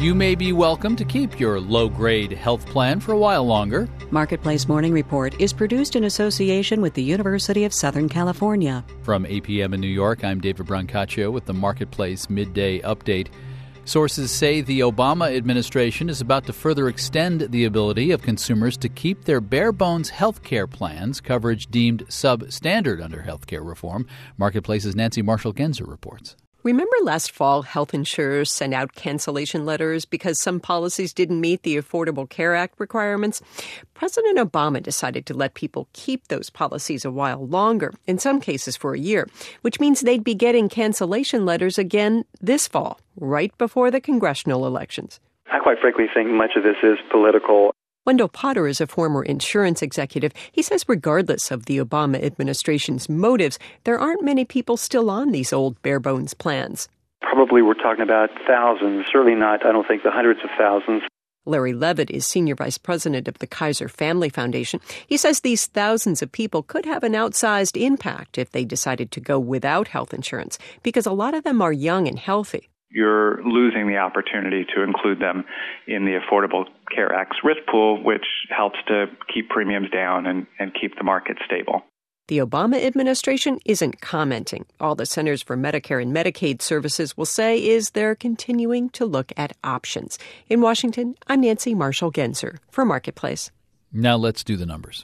You may be welcome to keep your low-grade health plan for a while longer. Marketplace Morning Report is produced in association with the University of Southern California. From 8 p.m. in New York, I'm David Brancaccio with the Marketplace Midday Update. Sources say the Obama administration is about to further extend the ability of consumers to keep their bare-bones health care plans, coverage deemed substandard under health care reform. Marketplace's Nancy Marshall-Genzer reports. Remember last fall, health insurers sent out cancellation letters because some policies didn't meet the Affordable Care Act requirements? President Obama decided to let people keep those policies a while longer, in some cases for a year, which means they'd be getting cancellation letters again this fall, right before the congressional elections. I quite frankly think much of this is political. Wendell Potter is a former insurance executive. He says regardless of the Obama administration's motives, there aren't many people still on these old bare-bones plans. Probably we're talking about thousands, certainly not, I don't think, the hundreds of thousands. Larry Levitt is senior vice president of the Kaiser Family Foundation. He says these thousands of people could have an outsized impact if they decided to go without health insurance, because a lot of them are young and healthy. You're losing the opportunity to include them in the Affordable Care Act's risk pool, which helps to keep premiums down and keep the market stable. The Obama administration isn't commenting. All the Centers for Medicare and Medicaid Services will say is they're continuing to look at options. In Washington, I'm Nancy Marshall-Genzer for Marketplace. Now let's do the numbers.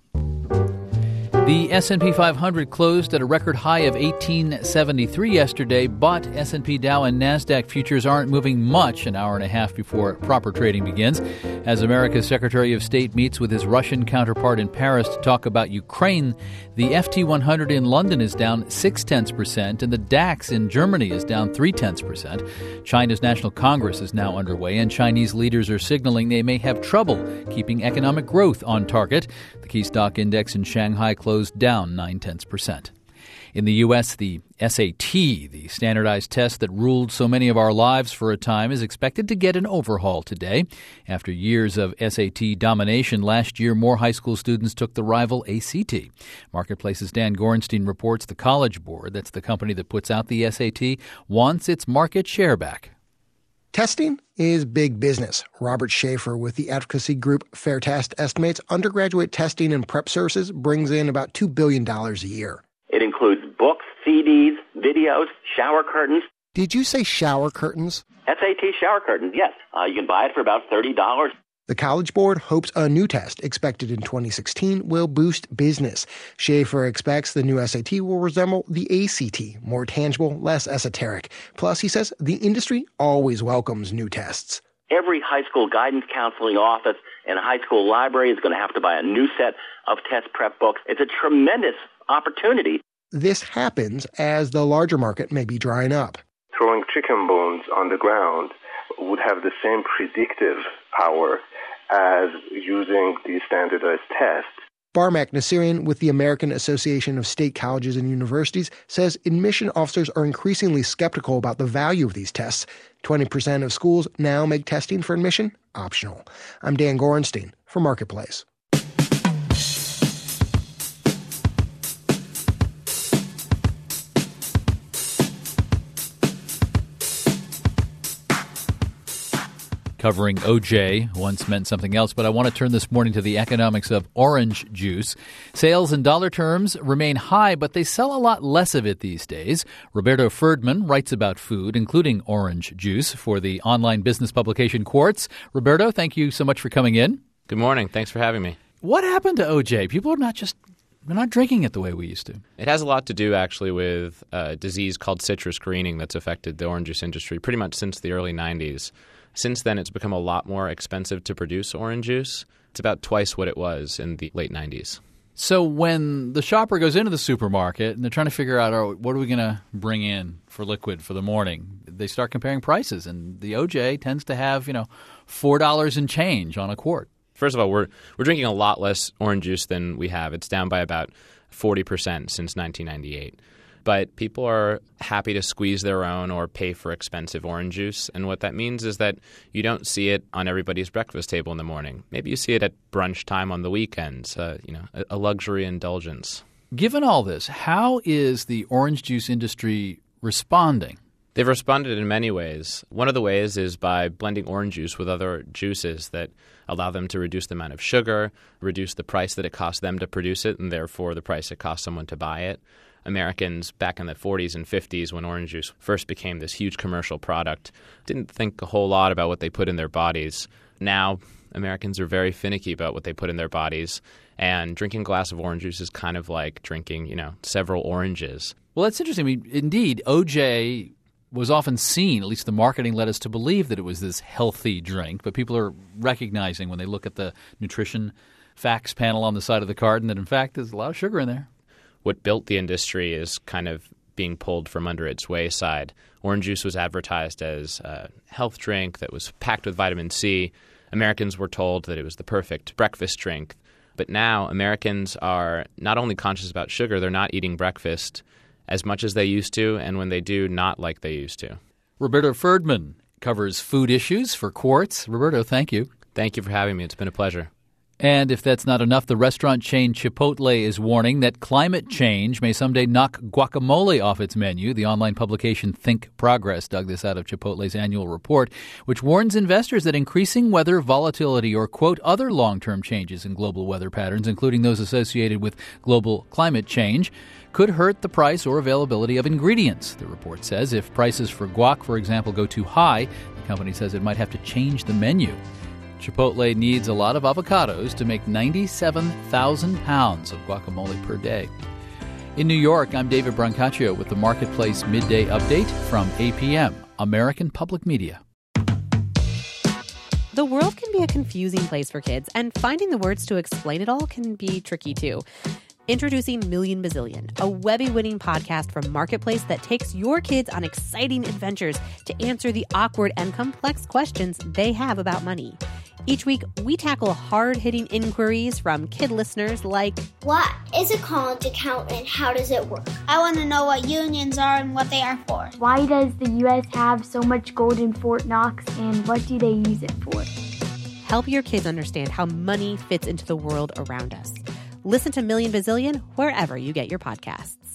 The S&P 500 closed at a record high of 1873 yesterday, but S&P Dow and NASDAQ futures aren't moving much an hour and a half before proper trading begins. As America's Secretary of State meets with his Russian counterpart in Paris to talk about Ukraine, the FT 100 in London is down 0.6%, and the DAX in Germany is down 0.3%. China's National Congress is now underway, and Chinese leaders are signaling they may have trouble keeping economic growth on target. The key stock index in Shanghai closed down 0.9%. In the U.S., the SAT, the standardized test that ruled so many of our lives for a time, is expected to get an overhaul today. After years of SAT domination, last year more high school students took the rival ACT. Marketplace's Dan Gorenstein reports the College Board, that's the company that puts out the SAT, wants its market share back. Testing is big business. Robert Schaefer with the advocacy group Fair Test estimates undergraduate testing and prep services brings in about $2 billion a year. It includes books, CDs, videos, shower curtains. Did you say shower curtains? SAT shower curtains, yes. You can buy it for about $30. The College Board hopes a new test, expected in 2016, will boost business. Schaefer expects the new SAT will resemble the ACT, more tangible, less esoteric. Plus, he says the industry always welcomes new tests. Every high school guidance counseling office and high school library is going to have to buy a new set of test prep books. It's a tremendous opportunity. This happens as the larger market may be drying up. Throwing chicken bones on the ground would have the same predictive power as using the standardized tests. Barmak Nassirian with the American Association of State Colleges and Universities says admission officers are increasingly skeptical about the value of these tests. 20% of schools now make testing for admission optional. I'm Dan Gorenstein for Marketplace. Covering OJ once meant something else, but I want to turn this morning to the economics of orange juice. Sales in dollar terms remain high, but they sell a lot less of it these days. Roberto Ferdman writes about food, including orange juice, for the online business publication Quartz. Roberto, thank you so much for coming in. Good morning. Thanks for having me. What happened to OJ? People are they're not drinking it the way we used to. It has a lot to do, actually, with a disease called citrus greening that's affected the orange juice industry pretty much since the early 90s. Since then, it's become a lot more expensive to produce orange juice. It's about twice what it was in the late 90s. So when the shopper goes into the supermarket and they're trying to figure out, what are we going to bring in for liquid for the morning, they start comparing prices. And the OJ tends to have, $4 and change on a quart. First of all, we're drinking a lot less orange juice than we have. It's down by about 40% since 1998. But people are happy to squeeze their own or pay for expensive orange juice. And what that means is that you don't see it on everybody's breakfast table in the morning. Maybe you see it at brunch time on the weekends, a luxury indulgence. Given all this, how is the orange juice industry responding? They've responded in many ways. One of the ways is by blending orange juice with other juices that allow them to reduce the amount of sugar, reduce the price that it costs them to produce it, and therefore the price it costs someone to buy it. Americans back in the 40s and 50s, when orange juice first became this huge commercial product, didn't think a whole lot about what they put in their bodies. Now, Americans are very finicky about what they put in their bodies, and drinking a glass of orange juice is kind of like drinking, several oranges. Well, that's interesting. I mean, indeed, OJ was often seen, at least the marketing led us to believe that it was this healthy drink, but people are recognizing when they look at the nutrition facts panel on the side of the carton that, in fact, there's a lot of sugar in there. What built the industry is kind of being pulled from under its wayside. Orange juice was advertised as a health drink that was packed with vitamin C. Americans were told that it was the perfect breakfast drink. But now Americans are not only conscious about sugar, they're not eating breakfast as much as they used to, and when they do, not like they used to. Roberto Ferdman covers food issues for Quartz. Roberto, thank you. Thank you for having me. It's been a pleasure. And if that's not enough, the restaurant chain Chipotle is warning that climate change may someday knock guacamole off its menu. The online publication Think Progress dug this out of Chipotle's annual report, which warns investors that increasing weather volatility or, quote, other long-term changes in global weather patterns, including those associated with global climate change, could hurt the price or availability of ingredients. The report says if prices for guac, for example, go too high, the company says it might have to change the menu. Chipotle needs a lot of avocados to make 97,000 pounds of guacamole per day. In New York, I'm David Brancaccio with the Marketplace Midday Update from APM, American Public Media. The world can be a confusing place for kids, and finding the words to explain it all can be tricky too. Introducing Million Bazillion, a Webby-winning podcast from Marketplace that takes your kids on exciting adventures to answer the awkward and complex questions they have about money. Each week, we tackle hard-hitting inquiries from kid listeners like, what is a college account and how does it work? I want to know what unions are and what they are for. Why does the U.S. have so much gold in Fort Knox and what do they use it for? Help your kids understand how money fits into the world around us. Listen to Million Bazillion wherever you get your podcasts.